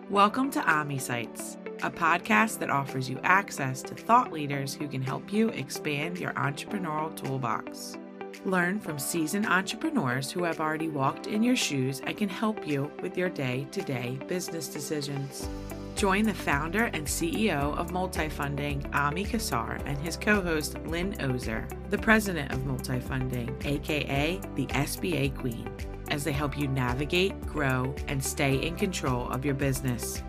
Welcome to Ami Sites, a podcast that offers you access to thought leaders who can help you expand your entrepreneurial toolbox. Learn from seasoned entrepreneurs who have already walked in your shoes and can help you with your day-to-day business decisions. Join the founder and CEO of Multifunding, Ami Kassar, and his co-host, Lynn Ozer, the president of Multifunding, aka the SBA Queen, as they help you navigate, grow, and stay in control of your business.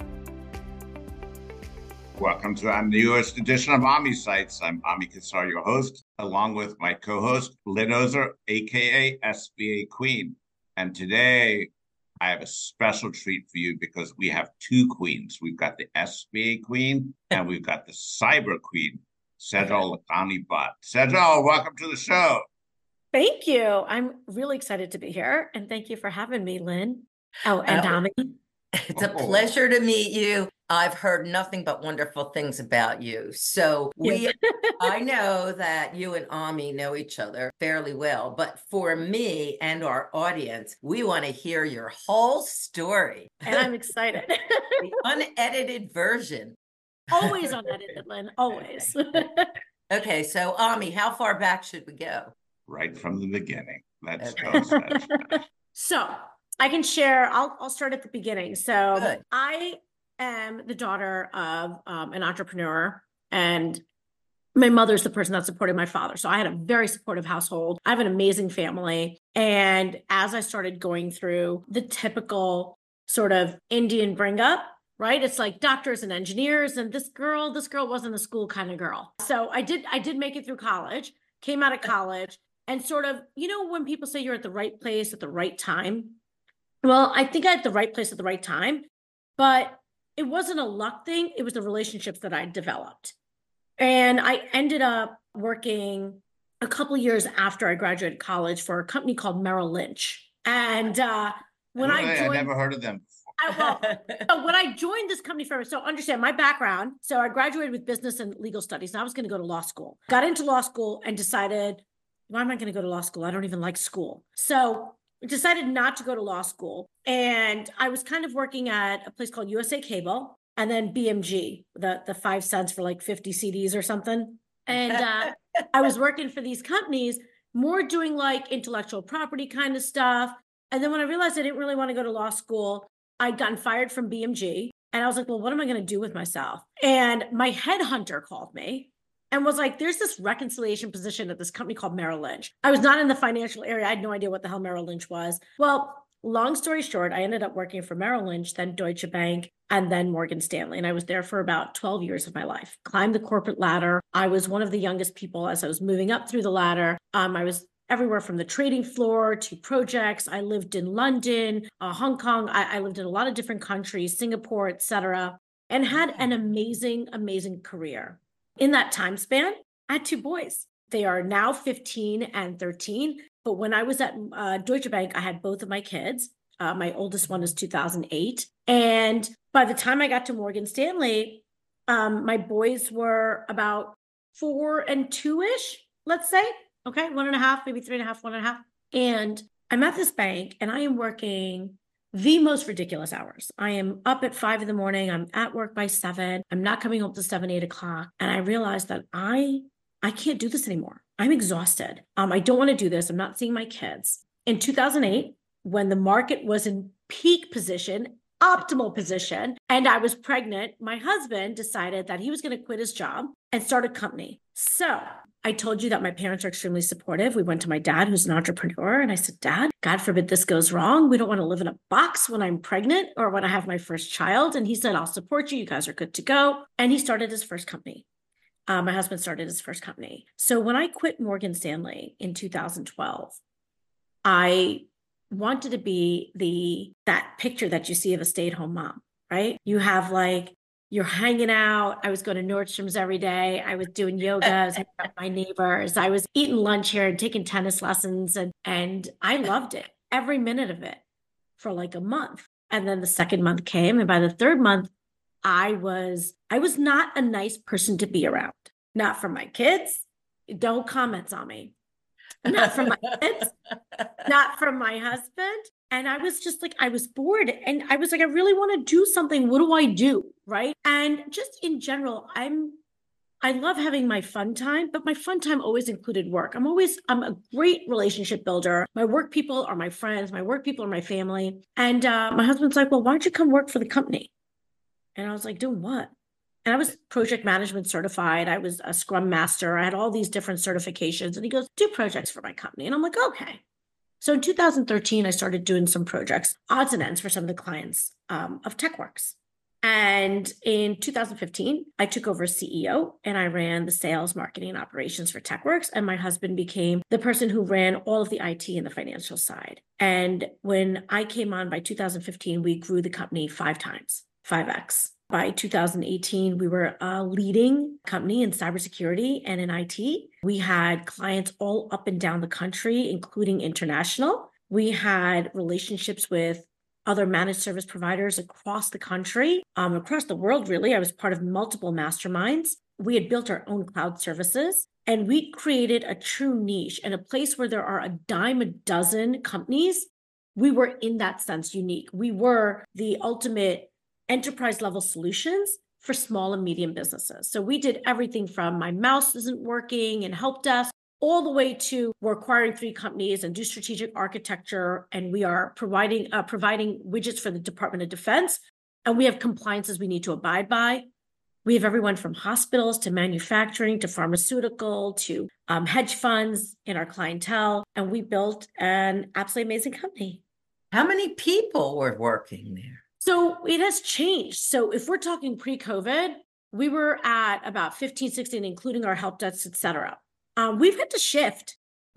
Welcome to the newest edition of Ami Sites. I'm Ami Kassar, your host, along with my co-host, Lynn Ozer, aka SBA Queen. And today, I have a special treat for you because we have two queens. We've got the SBA Queen and we've got the Cyber Queen, Sejal Lakhani Bhatt. Sejal, welcome to the show. Thank you. I'm really excited to be here. And thank you for having me, Lynn. Oh, and Ami. It's a pleasure to meet you. I've heard nothing but wonderful things about you. So I know that you and Ami know each other fairly well, but for me and our audience, we want to hear your whole story. And I'm excited. The unedited version. Always unedited, Lynn, always. Okay, so Ami, how far back should we go? Right from the beginning. Let's go. So I can share, I'll start at the beginning. So Good. I am the daughter of an entrepreneur, and my mother's the person that supported my father. So I had a very supportive household. I have an amazing family. And as I started going through the typical sort of Indian bring up, right? It's like doctors and engineers, and this girl wasn't a school kind of girl. So I did make it through college, came out of college, and sort of, you know, when people say you're at the right place at the right time, well, I think I had the right place at the right time, but it wasn't a luck thing. It was the relationships that I developed. And I ended up working a couple of years after I graduated college for a company called Merrill Lynch. And when I joined, I never heard of them before. So when I joined this company firm, so understand my background. So I graduated with business and legal studies, and I was going to go to law school. Got into law school and decided, why am I going to go to law school? I don't even like school. So I decided not to go to law school. And I was kind of working at a place called USA Cable and then BMG, the 5 cents for like 50 CDs or something. And I was working for these companies, more doing like intellectual property kind of stuff. And then when I realized I didn't really want to go to law school, I'd gotten fired from BMG. And I was like, well, what am I going to do with myself? And my headhunter called me and was like, there's this reconciliation position at this company called Merrill Lynch. I was not in the financial area. I had no idea what the hell Merrill Lynch was. Well, long story short, I ended up working for Merrill Lynch, then Deutsche Bank, and then Morgan Stanley. And I was there for about 12 years of my life. Climbed the corporate ladder. I was one of the youngest people as I was moving up through the ladder. I was everywhere from the trading floor to projects. I lived in London, Hong Kong. I lived in a lot of different countries, Singapore, et cetera, and had an amazing, amazing career. In that time span, I had 2 boys. They are now 15 and 13. But when I was at Deutsche Bank, I had both of my kids. My oldest one is 2008. And by the time I got to Morgan Stanley, my boys were about 4 and 2-ish, let's say. Okay, 1.5, maybe 3.5, 1.5. And I'm at this bank and I am working the most ridiculous hours. I am up at 5 a.m. I'm at work by 7. I'm not coming home till 7, 8 o'clock. And I realized that I can't do this anymore. I'm exhausted. I don't want to do this. I'm not seeing my kids. In 2008, when the market was in peak position, optimal position, and I was pregnant, my husband decided that he was going to quit his job and start a company. So I told you that my parents are extremely supportive. We went to my dad, who's an entrepreneur, and I said, Dad, God forbid this goes wrong. We don't want to live in a box when I'm pregnant or when I have my first child. And he said, I'll support you. You guys are good to go. And he started his first company. My husband started his first company. So when I quit Morgan Stanley in 2012, I wanted to be that picture that you see of a stay-at-home mom, right? You have like, you're hanging out. I was going to Nordstrom's every day. I was doing yoga. I was hanging out with my neighbors. I was eating lunch here and taking tennis lessons. And I loved it, every minute of it, for like a month. And then the second month came. And by the third month, I was not a nice person to be around. Not for my kids. Don't comment on me. Not from my kids, not from my husband, And I was just like, I was bored and I was like, I really want to do something. What do I do? Right. And just in general, I love having my fun time, but my fun time always included work. I'm a great relationship builder. My work people are my friends. My work people are my family. And my husband's like, well, why don't you come work for the company? And I was like, doing what? And I was project management certified. I was a Scrum Master. I had all these different certifications. And he goes, do projects for my company. And I'm like, okay. So in 2013, I started doing some projects, odds and ends for some of the clients of TechWorks. And in 2015, I took over as CEO and I ran the sales, marketing, and operations for TechWorks. And my husband became the person who ran all of the IT and the financial side. And when I came on by 2015, we grew the company 5x. By 2018, we were a leading company in cybersecurity and in IT. We had clients all up and down the country, including international. We had relationships with other managed service providers across the country, across the world, really. I was part of multiple masterminds. We had built our own cloud services, and we created a true niche and a place where there are a dime a dozen companies. We were, in that sense, unique. We were the ultimate enterprise level solutions for small and medium businesses. So we did everything from my mouse isn't working and help desk, all the way to we're acquiring 3 companies and do strategic architecture. And we are providing widgets for the Department of Defense. And we have compliances we need to abide by. We have everyone from hospitals to manufacturing to pharmaceutical to hedge funds in our clientele. And we built an absolutely amazing company. How many people were working there? So it has changed. So if we're talking pre-COVID, we were at about 15, 16, including our help desks, et cetera. We've had to shift.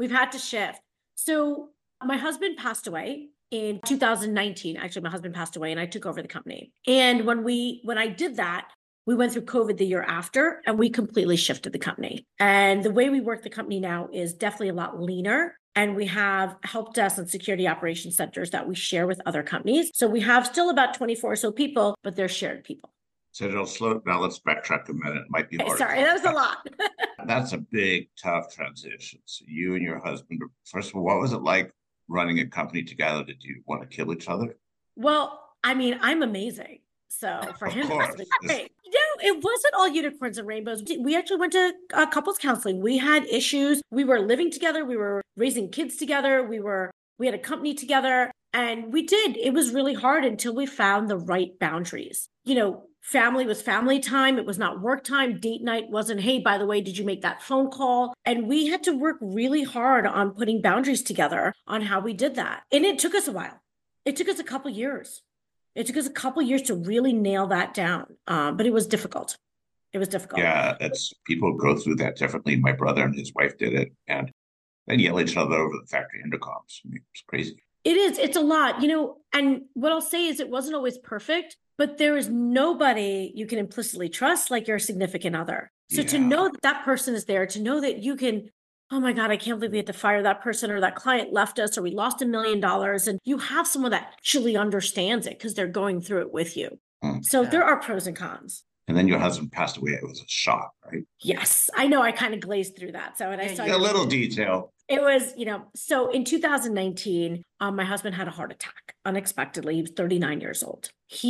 So my husband passed away in 2019. Actually, my husband passed away and I took over the company. And when I did that, we went through COVID the year after and we completely shifted the company. And the way we work the company now is definitely a lot leaner. And we have help desk and security operations centers that we share with other companies. So we have still about 24 or so people, but they're shared people. So now let's backtrack a minute. It might be hard. Sorry, that was a lot. That's a big, tough transition. So you and your husband, first of all, what was it like running a company together? Did you want to kill each other? Well, I mean, I'm amazing. So for him, it was great. It wasn't all unicorns and rainbows. We actually went to couples counseling. We had issues. We were living together. We were raising kids together. We had a company together, and we did. It was really hard until we found the right boundaries. Family was family time. It was not work time. Date night wasn't, hey, by the way, did you make that phone call? And we had to work really hard on putting boundaries together on how we did that. And it took us a while. It took us a couple years. It took us a couple years to really nail that down. But it was difficult. Yeah, people go through that differently. My brother and his wife did it, and they yell at each other over the factory intercoms. I mean, it's crazy. It is. It's a lot, and what I'll say is it wasn't always perfect, but there is nobody you can implicitly trust like your significant other. So to know that person is there, to know that you can, oh my God, I can't believe we had to fire that person, or that client left us, or we lost $1 million. And you have someone that actually understands it because they're going through it with you. So there are pros and cons. And then your husband passed away. It was a shock, right? Yes, I know. I kind of glazed through that. So when I saw a little detail. It was, so in 2019, my husband had a heart attack unexpectedly. He was 39 years old.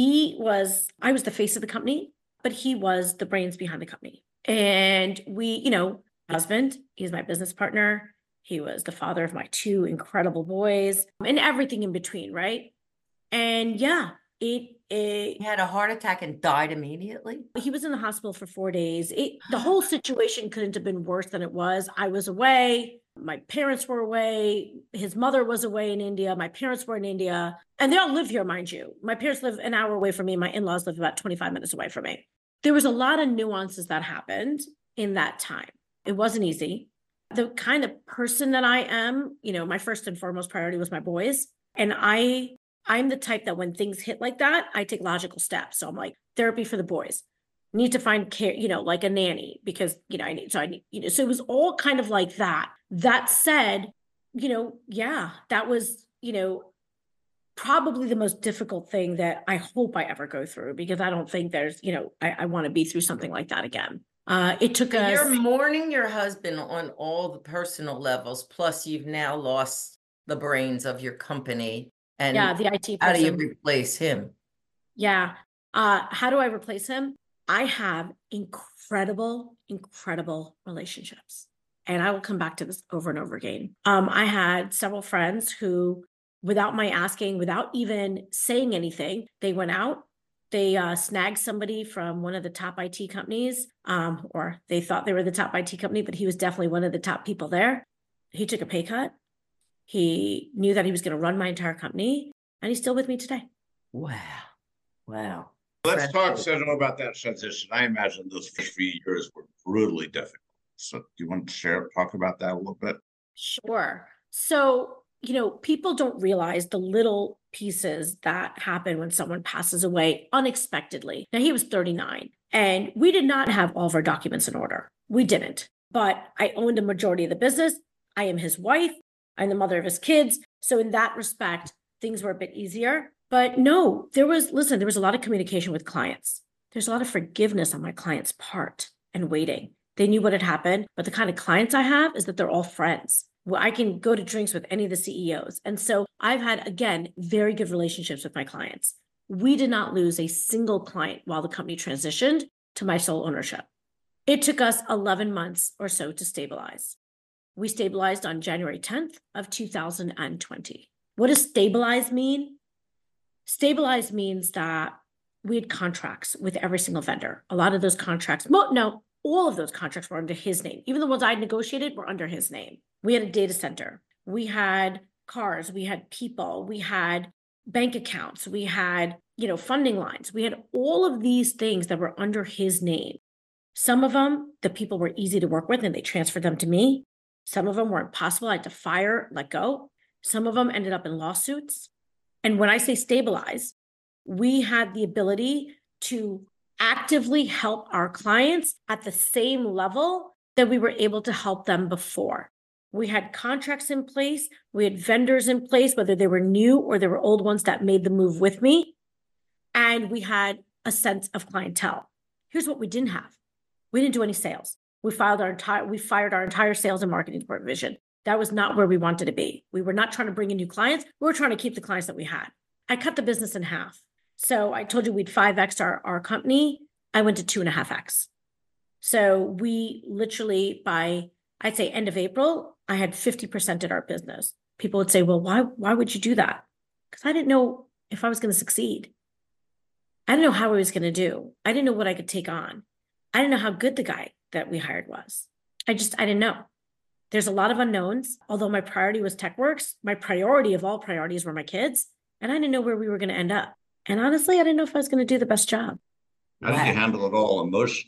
I was the face of the company, but he was the brains behind the company. And husband, he's my business partner. He was the father of my 2 incredible boys and everything in between, right? And he had a heart attack and died immediately. He was in the hospital for 4 days. The whole situation couldn't have been worse than it was. I was away. My parents were away. His mother was away in India. My parents were in India. And they all live here, mind you. My parents live an hour away from me. My in-laws live about 25 minutes away from me. There was a lot of nuances that happened in that time. It wasn't easy. The kind of person that I am, my first and foremost priority was my boys. And I'm the type that when things hit like that, I take logical steps. So I'm like, therapy for the boys. Need to find care, like a nanny, because, I need, so it was all kind of like that. That said, that was, probably the most difficult thing that I hope I ever go through, because I don't think there's, I want to be through something like that again. It took us. You're mourning your husband on all the personal levels, plus you've now lost the brains of your company. And Yeah, the IT how do you person. replace him? Yeah. How do I replace him? I have incredible, incredible relationships. And I will come back to this over and over again. I had several friends who, without my asking, without even saying anything, they went out. They snagged somebody from one of the top IT companies, or they thought they were the top IT company, but he was definitely one of the top people there. He took a pay cut. He knew that he was going to run my entire company, and he's still with me today. Wow. Wow. Let's talk, Incredible. Sandra, about that transition. I imagine those first few years were brutally difficult. So do you want to talk about that a little bit? Sure. So, people don't realize the little pieces that happen when someone passes away unexpectedly. Now, he was 39, and we did not have all of our documents in order. We didn't, but I owned a majority of the business. I am his wife. I'm the mother of his kids. So in that respect, things were a bit easier. But no, there was a lot of communication with clients. There's a lot of forgiveness on my client's part and waiting. They knew what had happened, but the kind of clients I have is that they're all friends. Well, I can go to drinks with any of the CEOs. And so I've had, again, very good relationships with my clients. We did not lose a single client while the company transitioned to my sole ownership. It took us 11 months or so to stabilize. We stabilized on January 10th of 2020. What does stabilize mean? Stabilize means that we had contracts with every single vendor. A lot of those contracts, all of those contracts were under his name. Even the ones I negotiated were under his name. We had a data center. We had cars. We had people. We had bank accounts. We had, funding lines. We had all of these things that were under his name. Some of them, the people were easy to work with and they transferred them to me. Some of them were impossible. I had to fire, let go. Some of them ended up in lawsuits. And when I say stabilize, we had the ability to actively help our clients at the same level that we were able to help them before. We had contracts in place. We had vendors in place, whether they were new or they were old ones that made the move with me. And we had a sense of clientele. Here's what we didn't have. We didn't do any sales. We fired our entire sales and marketing department division. That was not where we wanted to be. We were not trying to bring in new clients. We were trying to keep the clients that we had. I cut the business in half. So I told you we'd 5X our company. I went to 2.5X. So we literally by, I'd say end of April, I had 50% of our business. People would say, well, why would you do that? Because I didn't know if I was going to succeed. I didn't know how I was going to do. I didn't know what I could take on. I didn't know how good the guy that we hired was. I didn't know. There's a lot of unknowns. Although my priority was TechWorks, my priority of all priorities were my kids. And I didn't know where we were going to end up. And honestly, I didn't know if I was going to do the best job. How did you handle it all emotionally?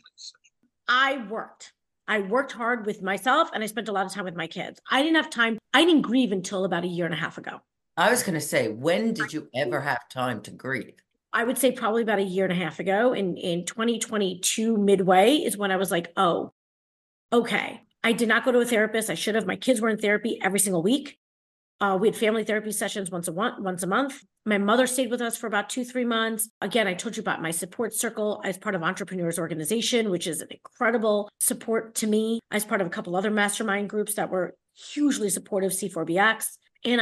I worked hard with myself and I spent a lot of time with my kids. I didn't have time. I didn't grieve until about 1.5 years ago. I was going to say, when did you ever have time to grieve? I would say probably about 1.5 years ago in 2022 midway is when I was like, oh, okay. I did not go to a therapist. I should have. My kids were in therapy every single week. We had family therapy sessions once a month. My mother stayed with us for about 2-3 months. Again, I told you about my support circle as part of Entrepreneurs Organization, which is an incredible support to me, as part of a couple other mastermind groups that were hugely supportive, C4BX. And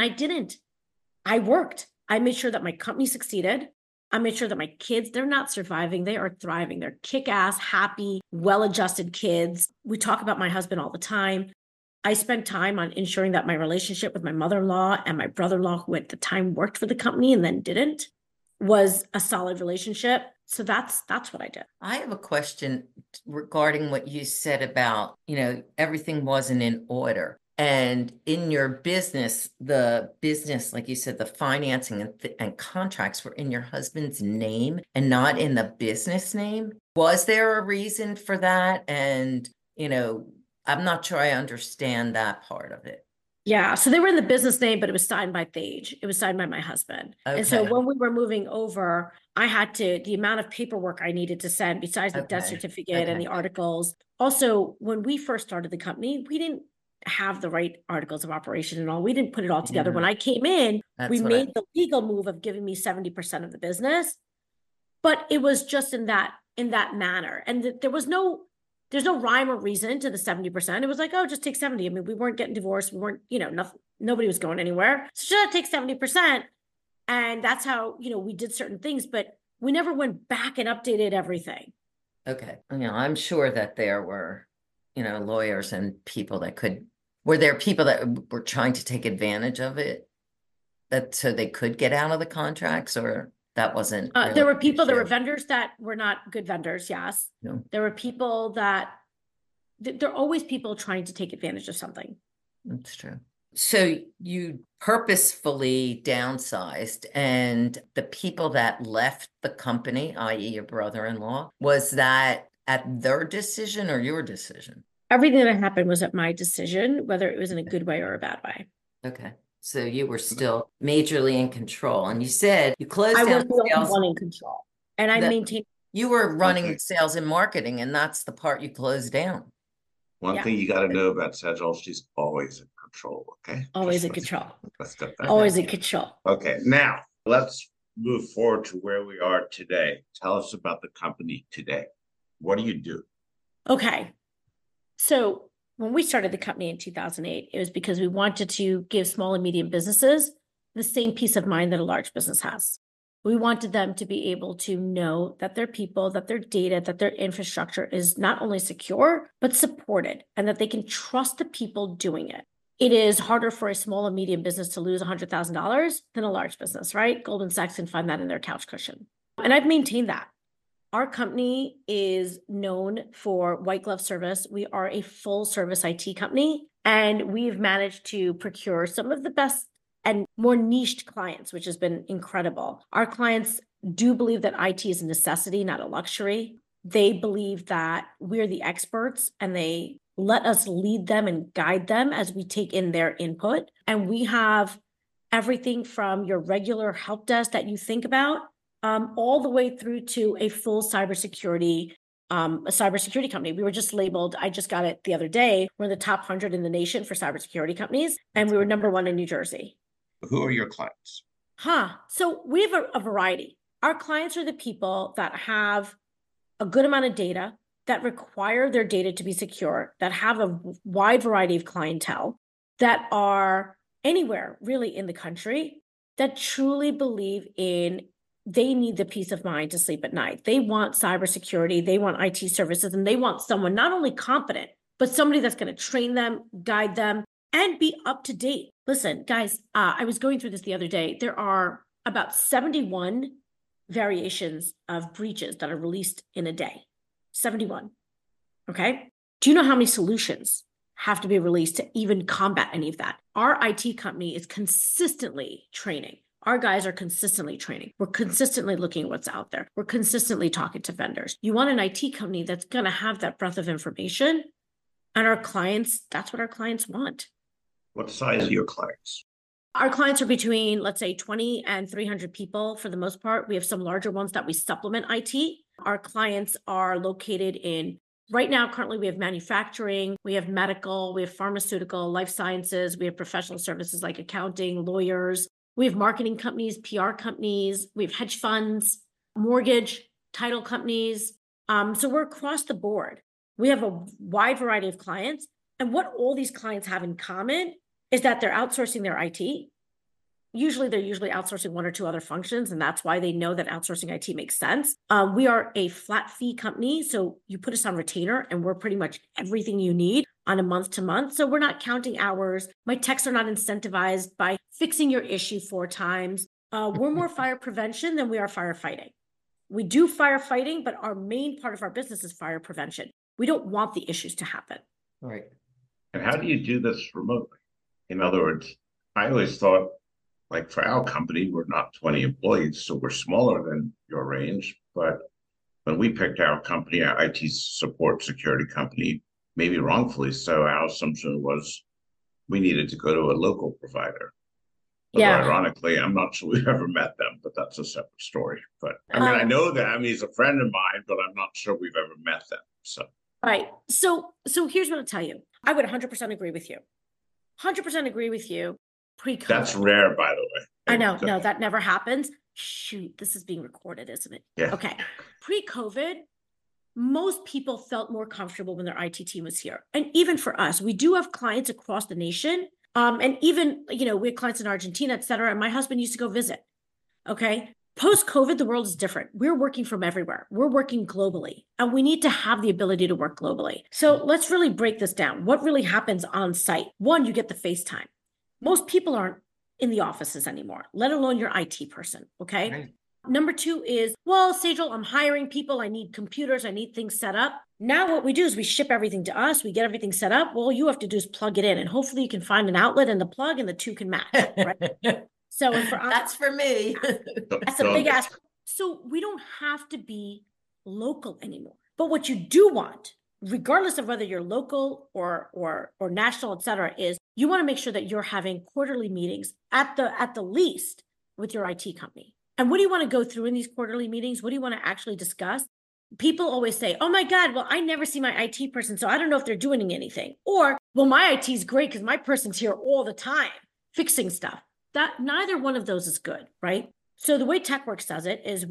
I worked. I made sure that my company succeeded. I made sure that my kids, they're not surviving, they are thriving. They're kick-ass, happy, well-adjusted kids. We talk about my husband all the time. I spent time on ensuring that my relationship with my mother-in-law and my brother-in-law, who at the time worked for the company and then didn't, was a solid relationship. So that's what I did. I have a question regarding what you said about, everything wasn't in order. And in your business, like you said, the financing and contracts were in your husband's name and not in the business name. Was there a reason for that? And, I'm not sure I understand that part of it. Yeah. So they were in the business name, but it was signed by Thage. It was signed by my husband. Okay. And so when we were moving over, the amount of paperwork I needed to send besides the death certificate and the articles. Also, when we first started the company, we didn't have the right articles of operation and all. We didn't put it all together. When I came in, we made the legal move of giving me 70% of the business, but it was just in that manner. And there's no rhyme or reason to the 70%. It was like, oh, just take 70. I mean, we weren't getting divorced. We weren't, nothing, nobody was going anywhere. So should I take 70%? And that's how, we did certain things, but we never went back and updated everything. Okay. I'm sure that there were, lawyers and people were there people that were trying to take advantage of it so they could get out of the contracts, or that wasn't really there were people, there were issue? vendors that were not good vendors. Yes. No. There were people there are always people trying to take advantage of something. That's true. So you purposefully downsized, and the people that left the company, i.e. your brother-in-law, was that at their decision or your decision? Everything that happened was at my decision, whether it was in a good way or a bad way. Okay. So you were still majorly in control. And you said you closed I down was the sales. only one in control. And I maintained. You were running sales and marketing, and that's the part you closed down. One thing you got to know about Sejal, she's always in control, okay? Always in control. Let's get that. Always in control. Okay, now let's move forward to where we are today. Tell us about the company today. What do you do? Okay. So when we started the company in 2008, it was because we wanted to give small and medium businesses the same peace of mind that a large business has. We wanted them to be able to know that their people, that their data, that their infrastructure is not only secure, but supported, and that they can trust the people doing it. It is harder for a small and medium business to lose $100,000 than a large business, right? Goldman Sachs can find that in their couch cushion. And I've maintained that. Our company is known for white glove service. We are a full service IT company, and we've managed to procure some of the best and more niched clients, which has been incredible. Our clients do believe that IT is a necessity, not a luxury. They believe that we're the experts, and they let us lead them and guide them as we take in their input. And we have everything from your regular help desk that you think about, all the way through to a full cybersecurity company. We were just labeled, I just got it the other day, we're in the top 100 in the nation for cybersecurity companies, and we were #1 in New Jersey. Who are your clients? So we have a variety. Our clients are the people that have a good amount of data, that require their data to be secure, that have a wide variety of clientele, that are anywhere really in the country, that truly believe they need the peace of mind to sleep at night. They want cybersecurity, they want IT services, and they want someone not only competent, but somebody that's going to train them, guide them, and be up to date. Listen, guys, I was going through this the other day. There are about 71 variations of breaches that are released in a day. 71. Okay. Do you know how many solutions have to be released to even combat any of that? Our IT company is consistently training. Our guys are consistently training. We're consistently looking at what's out there. We're consistently talking to vendors. You want an IT company that's going to have that breadth of information, and our clients, that's what our clients want. What size are your clients? Our clients are between, let's say, 20 and 300 people for the most part. We have some larger ones that we supplement IT. Our clients are located right now, currently we have manufacturing, we have medical, we have pharmaceutical, life sciences, we have professional services like accounting, lawyers, we have marketing companies, PR companies, we have hedge funds, mortgage, title companies. So we're across the board. We have a wide variety of clients. And what all these clients have in common is that they're outsourcing their IT. They're usually outsourcing one or two other functions, and that's why they know that outsourcing IT makes sense. We are a flat fee company, so you put us on retainer, and we're pretty much everything you need on a month to month. So we're not counting hours. My techs are not incentivized by fixing your issue 4 times. We're more fire prevention than we are firefighting. We do firefighting, but our main part of our business is fire prevention. We don't want the issues to happen. Right. And how do you do this remotely? In other words, I always thought, like for our company, we're not 20 employees, so we're smaller than your range. But when we picked our company, our IT support security company, maybe wrongfully so, our assumption was we needed to go to a local provider. Although ironically, I'm not sure we've ever met them, but that's a separate story. But I mean, I know them, he's a friend of mine, but I'm not sure we've ever met them. So right. So here's what I'll tell you. I would 100% agree with you. 100% agree with you. Pre-COVID. That's rare, by the way. I know. No, that never happens. Shoot, this is being recorded, isn't it? Yeah. Okay. Pre-COVID, most people felt more comfortable when their IT team was here. And even for us, we do have clients across the nation. And even, we have clients in Argentina, et cetera. And my husband used to go visit. Okay. Post-COVID, the world is different. We're working from everywhere. We're working globally, and we need to have the ability to work globally. So let's really break this down. What really happens on site? One, you get the FaceTime. Most people aren't in the offices anymore, let alone your IT person. Okay. Right. Number two is, well, Sejal, I'm hiring people. I need computers. I need things set up. Now what we do is we ship everything to us. We get everything set up. Well, all you have to do is plug it in, and hopefully you can find an outlet and the plug, and the two can match. Right. So and for us, that's for me. That's a big ask. So we don't have to be local anymore. But what you do want, regardless of whether you're local or national, et cetera, is you want to make sure that you're having quarterly meetings at the least with your IT company. And what do you want to go through in these quarterly meetings? What do you want to actually discuss? People always say, oh my God, well, I never see my IT person, so I don't know if they're doing anything. Or, well, my IT is great because my person's here all the time fixing stuff. That neither one of those is good, right? So the way TechWorks does it is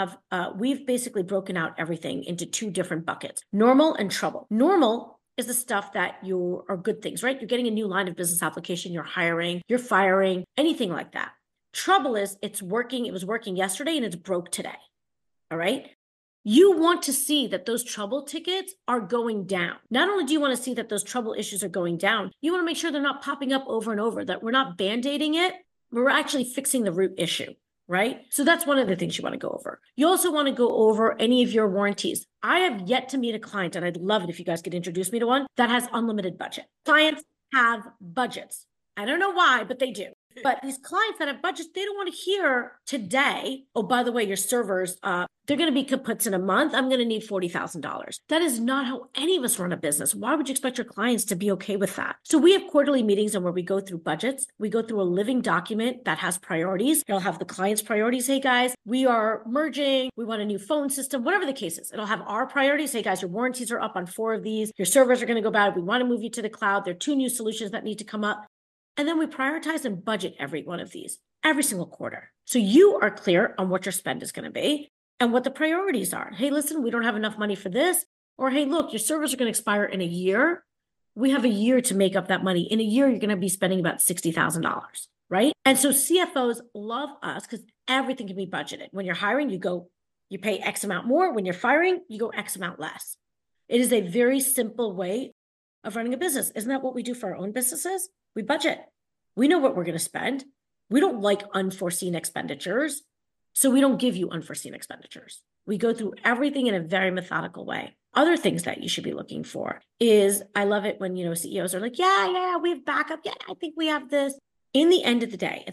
we've basically broken out everything into two different buckets, normal and trouble. Normal is the stuff that you are good things, right? You're getting a new line of business application, you're hiring, you're firing, anything like that. Trouble is it was working yesterday and it's broke today, all right? You want to see that those trouble tickets are going down. Not only do you want to see that those trouble issues are going down, you want to make sure they're not popping up over and over, that we're not band-aiding it, we're actually fixing the root issue, right? So that's one of the things you want to go over. You also want to go over any of your warranties. I have yet to meet a client, and I'd love it if you guys could introduce me to one, that has unlimited budget. Clients have budgets. I don't know why, but they do. But these clients that have budgets, they don't want to hear today, oh, by the way, your servers, they're going to be kaputs in a month. I'm going to need $40,000. That is not how any of us run a business. Why would you expect your clients to be okay with that? So we have quarterly meetings and where we go through budgets. We go through a living document that has priorities. It'll have the client's priorities. Hey guys, we are merging. We want a new phone system, whatever the case is. It'll have our priorities. Hey guys, your warranties are up on 4 of these. Your servers are going to go bad. We want to move you to the cloud. There are 2 new solutions that need to come up. And then we prioritize and budget every one of these every single quarter. So you are clear on what your spend is going to be and what the priorities are. Hey, listen, we don't have enough money for this. Or, hey, look, your servers are going to expire in a year. We have a year to make up that money. In a year, you're going to be spending about $60,000, right? And so CFOs love us because everything can be budgeted. When you're hiring, you pay X amount more. When you're firing, you go X amount less. It is a very simple way of running a business. Isn't that what we do for our own businesses? We budget. We know what we're going to spend. We don't like unforeseen expenditures. So we don't give you unforeseen expenditures. We go through everything in a very methodical way. Other things that you should be looking for is, I love it when, CEOs are like, yeah, we have backup. Yeah, I think we have this. At the end of the day,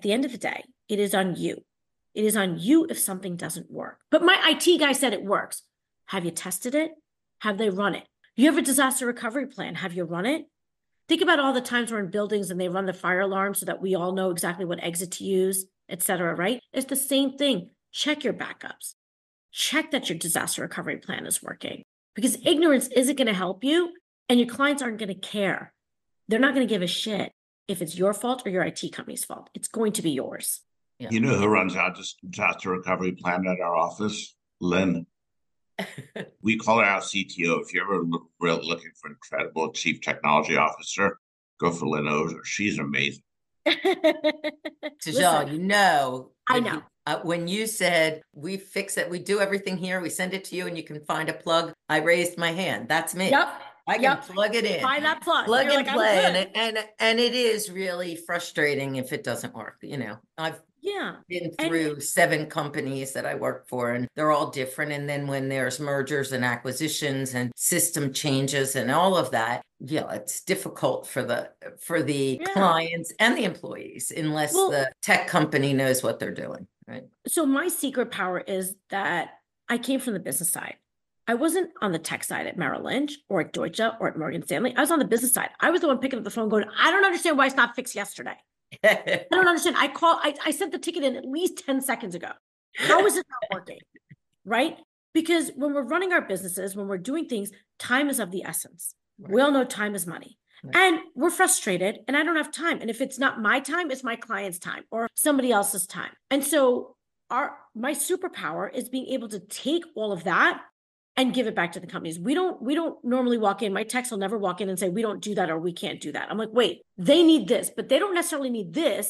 it is on you. It is on you if something doesn't work. But my IT guy said it works. Have you tested it? Have they run it? You have a disaster recovery plan. Have you run it? Think about all the times we're in buildings and they run the fire alarm so that we all know exactly what exit to use, et cetera, right? It's the same thing. Check your backups. Check that your disaster recovery plan is working because ignorance isn't going to help you and your clients aren't going to care. They're not going to give a shit if it's your fault or your IT company's fault. It's going to be yours. Yeah. You know who runs our disaster recovery plan at our office? Lynn. We call her our CTO. If you're ever looking for an incredible chief technology officer, go for Lynn Ozer. She's amazing. Sejal, I know. When you said we fix it, we do everything here, we send it to you and you can find a plug, I raised my hand. That's me. Yep. I can plug it in. Find that plug. Plug and play. And it is really frustrating if it doesn't work. I've been through 7 companies that I work for, and they're all different. And then when there's mergers and acquisitions and system changes and all of that, it's difficult for the clients and the employees unless the tech company knows what they're doing, right? So my secret power is that I came from the business side. I wasn't on the tech side at Merrill Lynch or at Deutsche or at Morgan Stanley. I was on the business side. I was the one picking up the phone going, I don't understand why it's not fixed yesterday. I don't understand. I sent the ticket in at least 10 seconds ago. How is it not working? Right? Because when we're running our businesses, when we're doing things, time is of the essence. Right. We all know time is money. Right. And we're frustrated and I don't have time. And if it's not my time, it's my client's time or somebody else's time. And so my superpower is being able to take all of that and give it back to the companies. We don't normally walk in. My techs will never walk in and say, we don't do that or we can't do that. I'm like, wait, they need this, but they don't necessarily need this.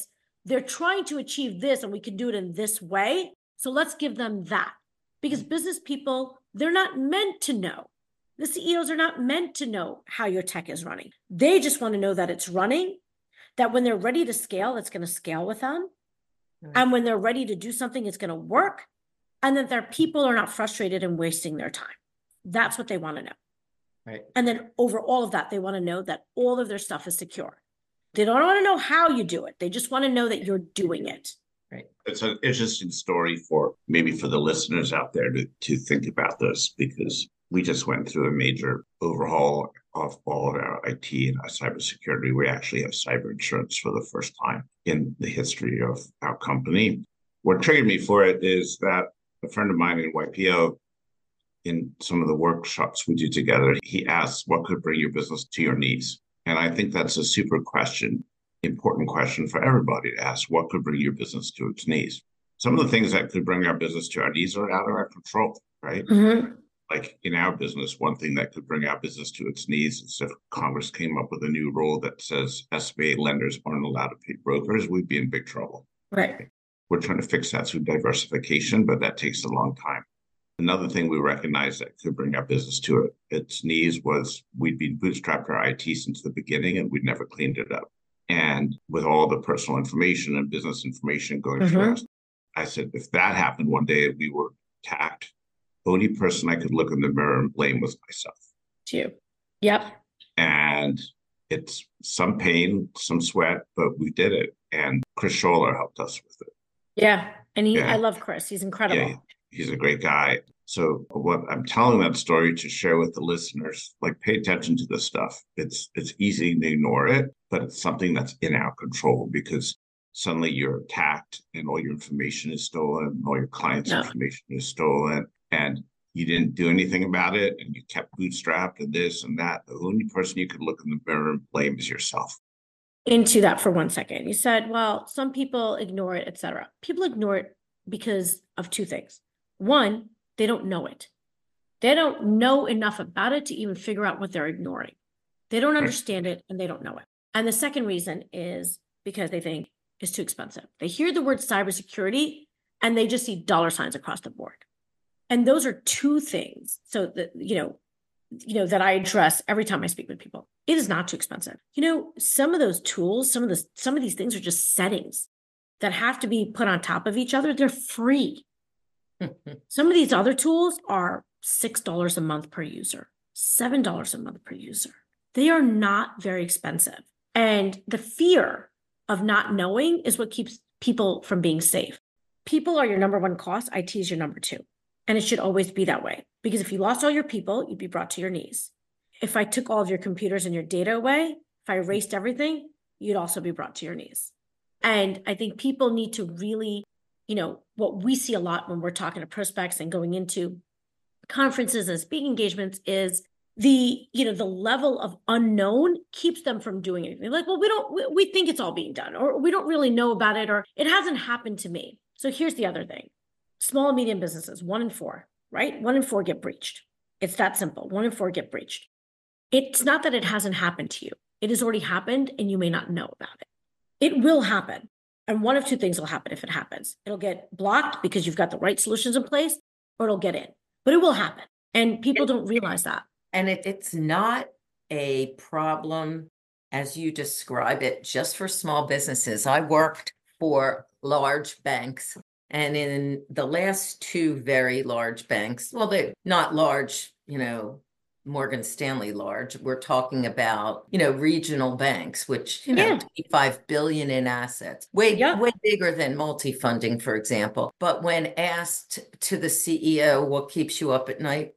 they're trying to achieve this and we can do it in this way. So let's give them that. Because business people, they're not meant to know. The CEOs are not meant to know how your tech is running. They just want to know that it's running, that when they're ready to scale, it's going to scale with them. Right. And when they're ready to do something, it's going to work. And that their people are not frustrated and wasting their time. That's what they want to know. Right. And then over all of that, they want to know that all of their stuff is secure. They don't want to know how you do it. They just want to know that you're doing it. Right. It's an interesting story for maybe for the listeners out there to think about this, because we just went through a major overhaul of all of our IT and our cybersecurity. We actually have cyber insurance for the first time in the history of our company. What triggered me for it is that a friend of mine in YPO, in some of the workshops we do together, he asked, what could bring your business to your knees? And I think that's a super question, important question for everybody to ask. What could bring your business to its knees? Some of the things that could bring our business to our knees are out of our control, right? Mm-hmm. Like in our business, one thing that could bring our business to its knees is if Congress came up with a new rule that says SBA lenders aren't allowed to pay brokers, we'd be in big trouble. Right. We're trying to fix that through diversification, but that takes a long time. Another thing we recognized that could bring our business to its knees was we'd been bootstrapped our IT since the beginning and we'd never cleaned it up. And with all the personal information and business information going through us, I said, if that happened one day, we were attacked. The only person I could look in the mirror and blame was myself. It's you. Yep. And it's some pain, some sweat, but we did it. And Chris Scholler helped us with it. Yeah. And I love Chris. He's incredible. Yeah, he's a great guy. So what I'm telling that story to share with the listeners, like pay attention to this stuff. It's easy to ignore it, but it's something that's in our control, because suddenly you're attacked and all your information is stolen, all your clients' information is stolen, and you didn't do anything about it, and you kept bootstrapped and this and that. The only person you could look in the mirror and blame is yourself. Into that for 1 second. You said, well, some people ignore it, etc. People ignore it because of two things. One, they don't know it. They don't know enough about it to even figure out what they're ignoring. They don't understand it and they don't know it. And the second reason is because they think it's too expensive. They hear the word cybersecurity and they just see dollar signs across the board. And those are two things. So that, that I address every time I speak with people. It is not too expensive. Some of those tools, some of these things are just settings that have to be put on top of each other. They're free. Some of these other tools are $6 a month per user, $7 a month per user. They are not very expensive. And the fear of not knowing is what keeps people from being safe. People are your number one cost. IT is your number two. And it should always be that way. Because if you lost all your people, you'd be brought to your knees. If I took all of your computers and your data away, if I erased everything, you'd also be brought to your knees. And I think people need to really, what we see a lot when we're talking to prospects and going into conferences and speaking engagements is the level of unknown keeps them from doing anything. Like, well, we think it's all being done, or we don't really know about it, or it hasn't happened to me. So here's the other thing. Small and medium businesses, 1 in 4, right? 1 in 4 get breached. It's that simple. 1 in 4 get breached. It's not that it hasn't happened to you. It has already happened and you may not know about it. It will happen. And one of two things will happen if it happens. It'll get blocked because you've got the right solutions in place, or it'll get in. But it will happen. And people don't realize that. And it's not a problem, as you describe it, just for small businesses. I worked for large banks. And in the last 2 very large banks, well, they're not large, Morgan Stanley large. We're talking about, regional banks, which, 25 billion in assets, way bigger than multi-funding, for example. But when asked to the CEO, what keeps you up at night?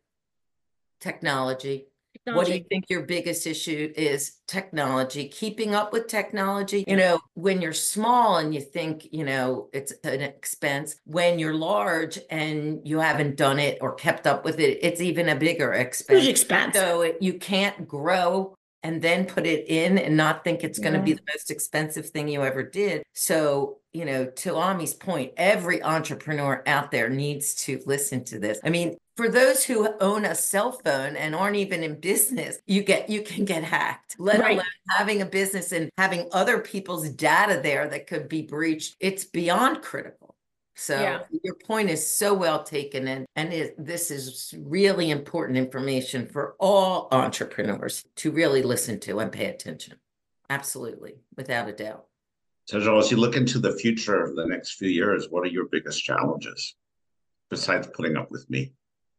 Technology. What do you think your biggest issue is? Technology, keeping up with technology. When you're small and you think, it's an expense, when you're large and you haven't done it or kept up with it, it's even a bigger expense. Huge expense. So you can't grow and then put it in and not think it's going to be the most expensive thing you ever did. So to Ami's point, every entrepreneur out there needs to listen to this. I mean, for those who own a cell phone and aren't even in business, you can get hacked, let alone having a business and having other people's data there that could be breached. It's beyond critical. So your point is so well taken, and this is really important information for all entrepreneurs to really listen to and pay attention. Absolutely, without a doubt. So, as you look into the future of the next few years, what are your biggest challenges besides putting up with me?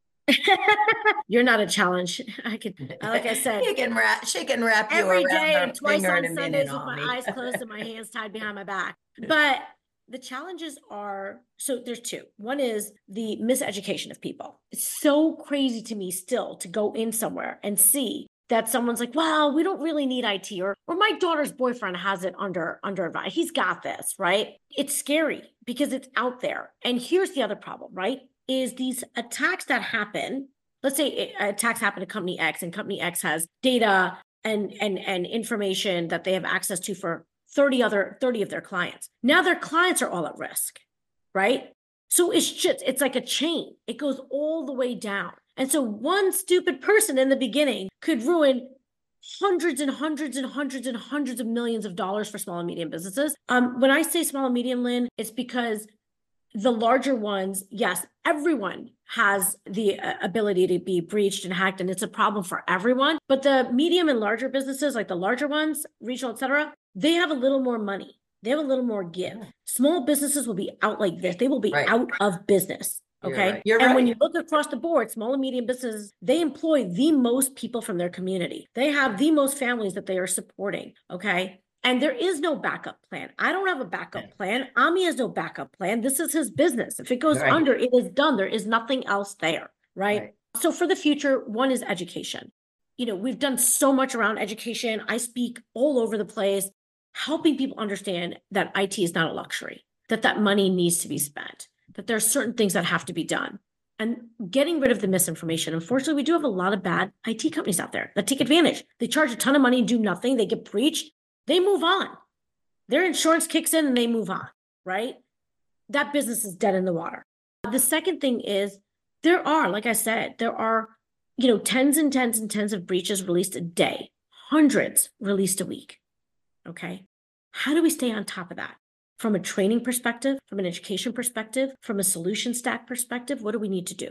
You're not a challenge. Like I said, she can wrap you every around day her and twice finger on in a Sundays minute, with Ami. my eyes closed and my hands tied behind my back. But the challenges are, so there's two. One is the miseducation of people. It's so crazy to me still to go in somewhere and see that someone's like, well, we don't really need IT, or my daughter's boyfriend has it under advice. He's got this, right? It's scary because it's out there. And here's the other problem, right? Is these attacks that happen, let's say attacks happen to company X, and company X has data and information that they have access to for 30 of their clients. Now their clients are all at risk, right? So it's like a chain. It goes all the way down. And so one stupid person in the beginning could ruin hundreds and hundreds and hundreds and hundreds of millions of dollars for small and medium businesses. When I say small and medium, Lynn, it's because the larger ones, yes, everyone has the ability to be breached and hacked, and it's a problem for everyone. But the medium and larger businesses, like the larger ones, regional, et cetera, they have a little more money. They have a little more give. Small businesses will be out like this. They will be out of business. Okay. You're right. And when you look across the board, small and medium businesses, they employ the most people from their community. They have the most families that they are supporting. Okay. And there is no backup plan. I don't have a backup plan. Ami has no backup plan. This is his business. If it goes under, it is done. There is nothing else there. Right. So for the future, one is education. We've done so much around education. I speak all over the place, helping people understand that IT is not a luxury, that money needs to be spent, that there are certain things that have to be done, and getting rid of the misinformation. Unfortunately, we do have a lot of bad IT companies out there that take advantage. They charge a ton of money and do nothing. They get breached. They move on. Their insurance kicks in and they move on, right? That business is dead in the water. The second thing is like I said, there are, tens and tens and tens of breaches released a day, hundreds released a week. Okay. How do we stay on top of that? From a training perspective, from an education perspective, from a solution stack perspective, what do we need to do?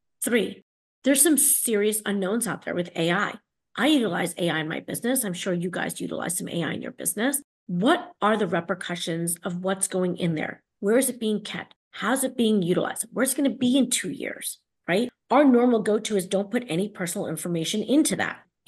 3, there's some serious unknowns out there with AI. I utilize AI in my business. I'm sure you guys utilize some AI in your business. What are the repercussions of what's going in there? Where is it being kept? How's it being utilized? Where's it going to be in 2 years, right? Our normal go-to is don't put any personal information into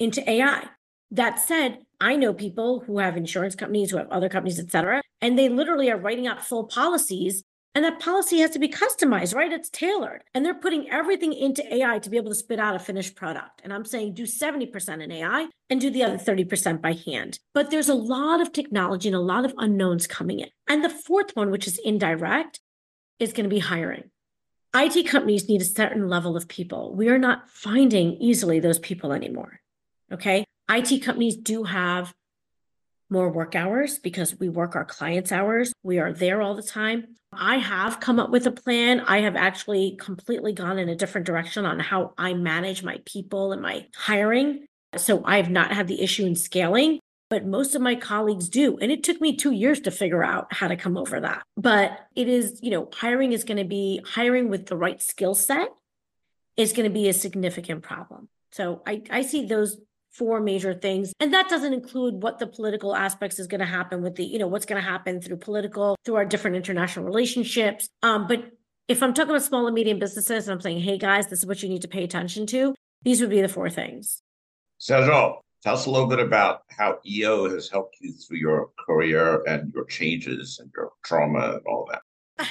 AI. That said, I know people who have insurance companies, who have other companies, et cetera, and they literally are writing out full policies, and that policy has to be customized, right? It's tailored. And they're putting everything into AI to be able to spit out a finished product. And I'm saying do 70% in AI and do the other 30% by hand. But there's a lot of technology and a lot of unknowns coming in. And the fourth one, which is indirect, is going to be hiring. IT companies need a certain level of people. We are not finding easily those people anymore, okay? IT companies do have more work hours because we work our clients' hours. We are there all the time. I have come up with a plan. I have actually completely gone in a different direction on how I manage my people and my hiring. So I have not had the issue in scaling, but most of my colleagues do. And it took me 2 years to figure out how to come over that. But it is, hiring with the right skill set is going to be a significant problem. So I see those 4 major things. And that doesn't include what the political aspects is going to happen with what's going to happen through our different international relationships. But if I'm talking about small and medium businesses and I'm saying, hey guys, this is what you need to pay attention to, these would be the 4 things. Sergio, tell us a little bit about how EO has helped you through your career and your changes and your trauma and all that.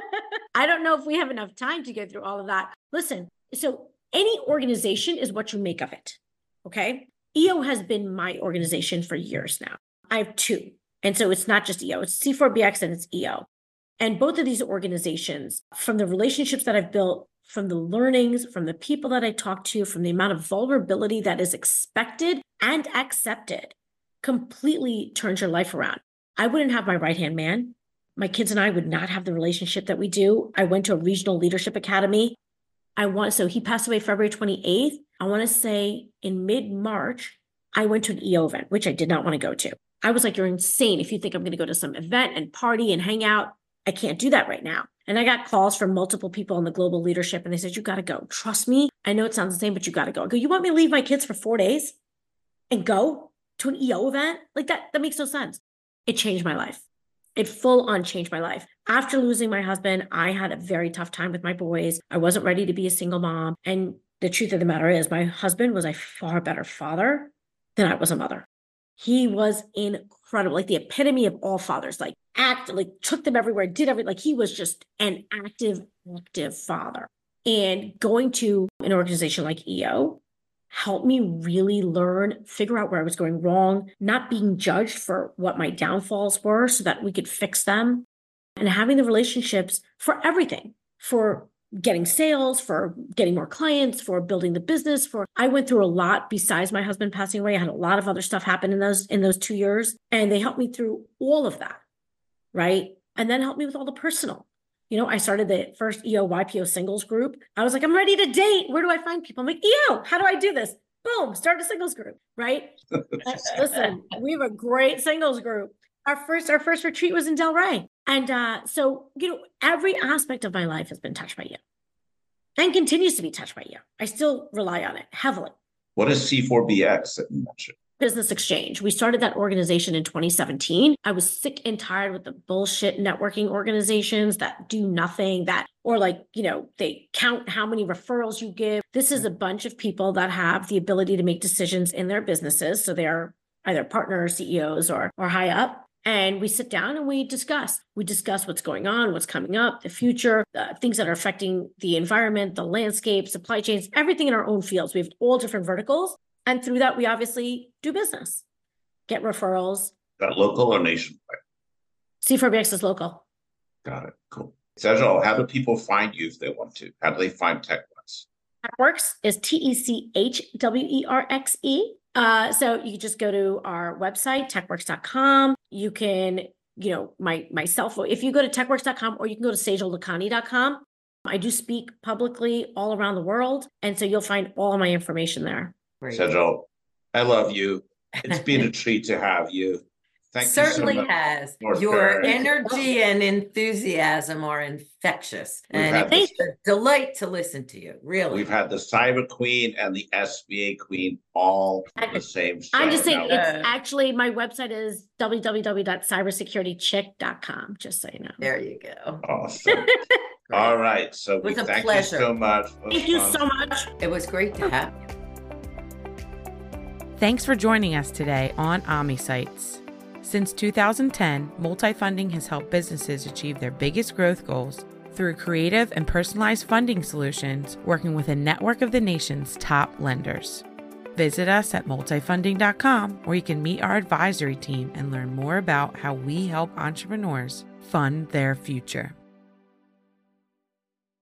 I don't know if we have enough time to go through all of that. Listen, so any organization is what you make of it. Okay. EO has been my organization for years now. I have 2. And so it's not just EO, it's C4BX and it's EO. And both of these organizations, from the relationships that I've built, from the learnings, from the people that I talk to, from the amount of vulnerability that is expected and accepted, completely turns your life around. I wouldn't have my right-hand man, my kids and I would not have the relationship that we do. I went to a regional leadership academy. So he passed away February 28th. I want to say in mid-March, I went to an EO event, which I did not want to go to. I was like, you're insane if you think I'm going to go to some event and party and hang out. I can't do that right now. And I got calls from multiple people in the global leadership, and they said, you got to go. Trust me. I know it sounds the same, but you got to go. I go, you want me to leave my kids for 4 days and go to an EO event? Like that makes no sense. It changed my life. It full on changed my life. After losing my husband, I had a very tough time with my boys. I wasn't ready to be a single mom. And the truth of the matter is my husband was a far better father than I was a mother. He was incredible, like the epitome of all fathers, like took them everywhere, did everything. Like he was just an active father. And going to an organization like EO helped me really figure out where I was going wrong, not being judged for what my downfalls were so that we could fix them, and having the relationships for everything, for getting sales, for getting more clients, for building the business. I went through a lot besides my husband passing away. I had a lot of other stuff happen in those 2 years, and they helped me through all of that, right? And then helped me with all the personal. I started the first EO YPO singles group. I was like, I'm ready to date. Where do I find people? I'm like, EO, how do I do this? Boom, start a singles group, right? Listen, we have a great singles group. Our first retreat was in Delray. And so, every aspect of my life has been touched by EO and continues to be touched by EO. I still rely on it heavily. What is C4BX that you mentioned? Business Exchange. We started that organization in 2017. I was sick and tired with the bullshit networking organizations that do nothing, they count how many referrals you give. This is a bunch of people that have the ability to make decisions in their businesses. So they are either partners, CEOs, or high up. And we sit down and we discuss. We discuss what's going on, what's coming up, the future, things that are affecting the environment, the landscape, supply chains, everything in our own fields. We have all different verticals. And through that, we obviously do business, get referrals. Is that local or nationwide? C4BX is local. Got it. Cool. Sejal, how do people find you if they want to? How do they find TechWorks? TechWorks is TechWerxe. So you can just go to our website, techworks.com. You can, my cell phone, if you go to techworks.com, or you can go to sejallakhani.com. I do speak publicly all around the world. And so you'll find all my information there. Sejal, I love you. It's been a treat to have you. Thank Certainly you so much. Has. Your energy and enthusiasm are infectious. And it's a delight to listen to you, really. We've had the Cyber Queen and the SBA Queen all on the same show. I'm just saying, it's actually, my website is www.cybersecuritychick.com, just so you know. There you go. Awesome. All right. So we thank you so much. Thank you so much. It was great to have you. Thanks for joining us today on AmiSites. Since 2010, Multifunding has helped businesses achieve their biggest growth goals through creative and personalized funding solutions, working with a network of the nation's top lenders. Visit us at multifunding.com, where you can meet our advisory team and learn more about how we help entrepreneurs fund their future.